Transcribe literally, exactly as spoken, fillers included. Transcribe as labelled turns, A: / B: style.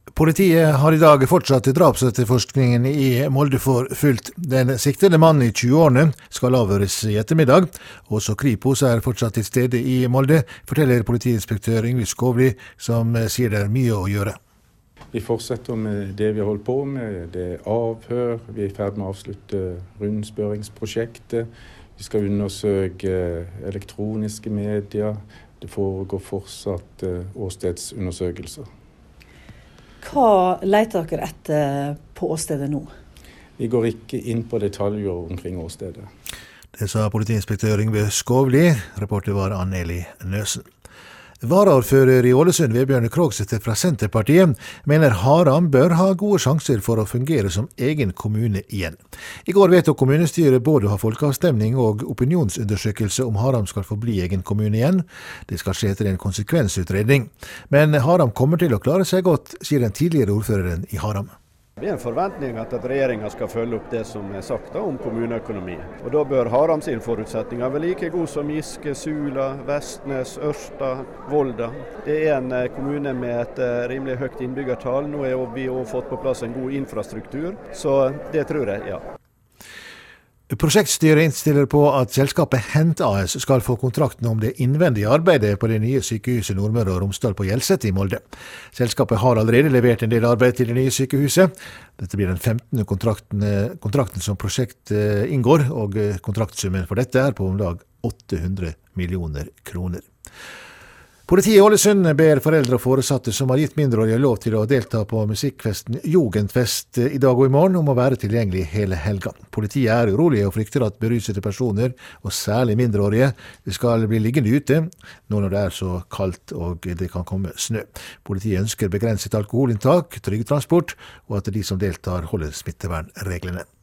A: Politiet har i dag fortsatt drapsetterforskningen i Molde for fullt. Den siktede mannen i tjueårene skal avhøres i ettermiddag. Også Kripos er fortsatt til stede i Molde, forteller politiinspektør Yngve Skovli, som sier det er mye å gjøre.
B: Vi fortsetter med det vi har holdt på med, det er avhør, vi er i ferd med å avslutte rundspørringsprosjektet. Vi skal undersøke elektroniske medier, det foregår fortsatt åstedsundersøkelser.
C: Hva leter dere etter på åstedet nå?
B: Vi går ikke inn på detaljer omkring åstedet.
A: Det sa politiinspektør Yngve Skovli, reporter var Ann-Eli Nøsen. Varaordfører i Ålesund, Vebjørn Krogsæter fra Senterpartiet, mener Haram bør ha gode sjanser for å fungere som egen kommune igjen. I går vedtok kommunestyret både å ha folkeavstemning og opinionsundersøkelse om Haram skal få bli egen kommune igjen. Det skal skje etter en konsekvensutredning. Men Haram kommer til å klare seg godt, sier den tidligere ordføreren i Haram.
D: Det er en forventning at regjeringen skal følge opp det som er sagt da, om kommuneøkonomi. Og da bør Haram sin forutsetninger være like god som Giske, Sula, Vestnes, Ørsta, Volda. Det er en kommune med et rimelig høyt innbyggertall. Nå har vi jo fått på plass en god infrastruktur, så det tror jeg, ja.
A: Prosjektstyret innstiller på at selskapet Hent A S skal få kontrakten om det innvendige arbeidet på det nye sykehuset Nordmøre og Romsdal på Hjelset i Molde. Selskapet har allerede levert en del arbeid til det nye sykehuset. Dette blir den femtende kontrakten, kontrakten som prosjektet inngår, og kontraktsummen for dette er på om lag åtte hundre millioner kroner. Politiet i Ålesund ber foreldre og foresatte som har gitt mindreårige lov til å delta på musikkfesten Jugendfest i dag og i morgen om å være tilgjengelig hele helga. Politiet er urolige og frykter at berusede personer, og særlig mindreårige, skal bli liggende ute nå når det er så kaldt og det kan komme snø. Politiet ønsker begrenset alkoholinntak, trygg transport, og at de som deltar holder smittevernreglene.